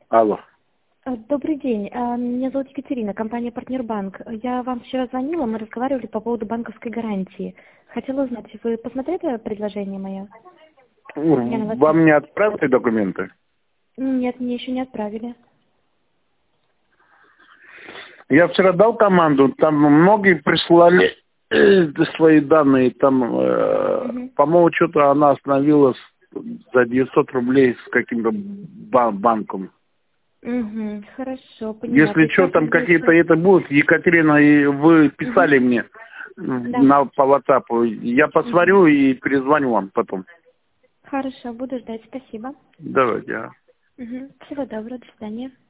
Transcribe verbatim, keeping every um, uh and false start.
Алло. Э, Добрый день. Э, Меня зовут Екатерина, компания «Партнербанк». Я вам вчера звонила, мы разговаривали по поводу банковской гарантии. Хотела узнать, вы посмотрели предложение мое? Я на вас... Вам не отправили документы? Нет, мне еще не отправили. Я вчера дал команду, там многие прислали э, свои данные, там, э, Угу. по-моему, что-то она остановилась за девятьсот рублей с каким-то ба- банком. Угу. Хорошо, поняла. Если что, там Представьте, какие-то если... это будут, Екатерина, и вы Угу. писали мне Да. на, по WhatsApp, я Угу. посмотрю и перезвоню вам потом. Хорошо, буду ждать. Спасибо. Давайте. а. Угу. Всего доброго, до свидания.